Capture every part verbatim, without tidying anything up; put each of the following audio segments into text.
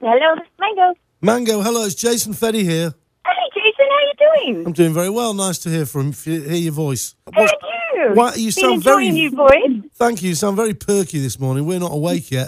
Hello, this is Mango. Mango, hello, it's Jason Feddy here. Hey, Jason, how you doing? I'm doing very well. Nice to hear from hear your voice. Thank you. Why, you Been sound very. enjoying you, boys. Thank you. You sound very perky this morning. We're not awake yet.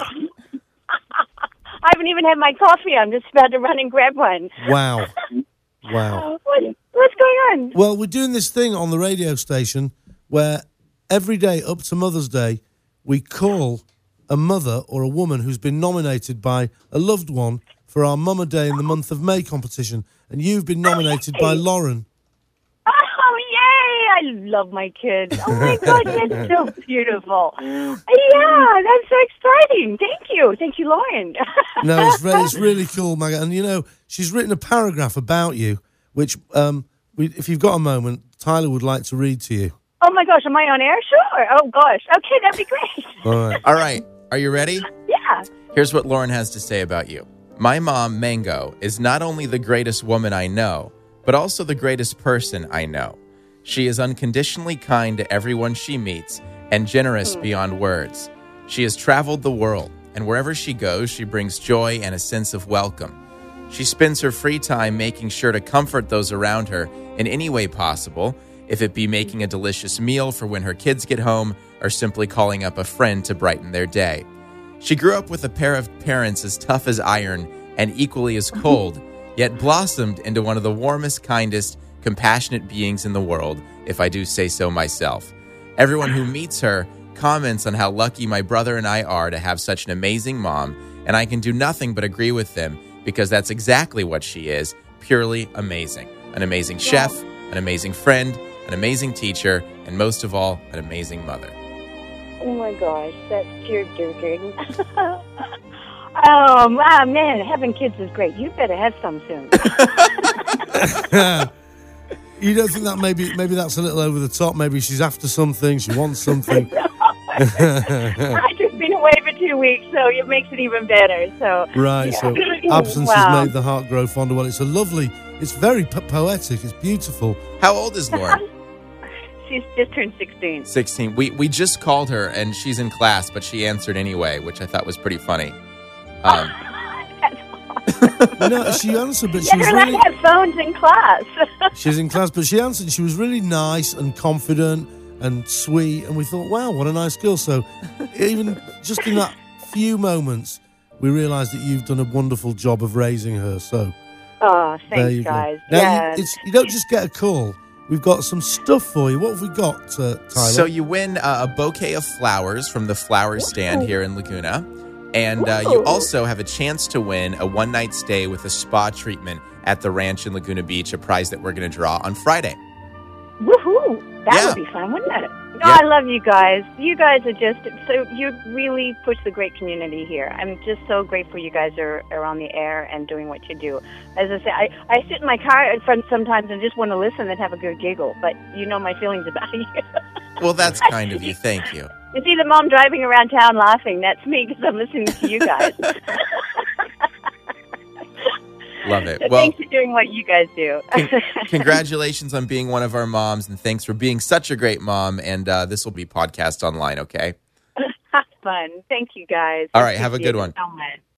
I haven't even had my coffee. I'm just about to run and grab one. Wow. Wow. What, what's going on? Well, we're doing this thing on the radio station where every day up to Mother's Day, we call a mother or a woman who's been nominated by a loved one for our Mama Day in the month of May competition. And you've been nominated by Lauren. Oh, yay! I love my kids. Oh, my God, that's so beautiful. Yeah, that's so exciting. Thank you. Thank you, Lauren. No, it's, re- it's really cool, Maggie. And, you know, she's written a paragraph about you, which, um, we, if you've got a moment, Tyler would like to read to you. Oh, my gosh, am I on air? Sure. Oh, gosh. Okay, that'd be great. All right. All right. Are you ready? Yeah. Here's what Lauren has to say about you. My mom, Mango, is not only the greatest woman I know, but also the greatest person I know. She is unconditionally kind to everyone she meets and generous mm. beyond words. She has traveled the world, and wherever she goes, she brings joy and a sense of welcome. She spends her free time making sure to comfort those around her in any way possible, if it be making a delicious meal for when her kids get home or simply calling up a friend to brighten their day. She grew up with a pair of parents as tough as iron and equally as cold, yet blossomed into one of the warmest, kindest, compassionate beings in the world, if I do say so myself. Everyone who meets her comments on how lucky my brother and I are to have such an amazing mom, and I can do nothing but agree with them because that's exactly what she is, purely amazing. An amazing chef, an amazing friend, an amazing teacher, and most of all, an amazing mother. Oh, my gosh, that's tear-jerking. Oh, wow, man, having kids is great. You better have some soon. You don't think that maybe maybe that's a little over the top? Maybe she's after something, she wants something. I've just been away for two weeks, so it makes it even better. So Right, yeah. so absence Wow. has made the heart grow fonder. Well, it's a lovely, it's very po- poetic, it's beautiful. How old is Lauren? She's just turned sixteen. sixteen. We we just called her, and she's in class, but she answered anyway, which I thought was pretty funny. Um, That's awesome. No, she answered, but she Yeah, was they're really... not have phones in class. She's in class, but she answered. She was really nice and confident and sweet, and we thought, wow, what a nice girl. So even just in that few moments, we realised that you've done a wonderful job of raising her. So Oh, there you thanks, guys. go. Now, Yeah. you, it's, you don't just get a call. We've got some stuff for you. What have we got, uh, Tyler? So you win uh, a bouquet of flowers from the flower stand here in Laguna. And uh, you also have a chance to win a one-night stay with a spa treatment at the ranch in Laguna Beach, a prize that we're going to draw on Friday. Woohoo! That Yeah. would be fun, wouldn't it? No, Yeah. I love you guys. You guys are just, so you really push the great community here. I'm just so grateful you guys are, are on the air and doing what you do. As I say, I, I sit in my car in front sometimes and just want to listen and have a good giggle, but you know my feelings about you. Well, that's kind of you. Thank you. You see the mom driving around town laughing. That's me because I'm listening to you guys. Love it. So Well, thanks for doing what you guys do. con- congratulations on being one of our moms, and thanks for being such a great mom. And uh, this will be podcast online, okay? Have fun. Thank you, guys. All right, have a good Appreciate one. it so much.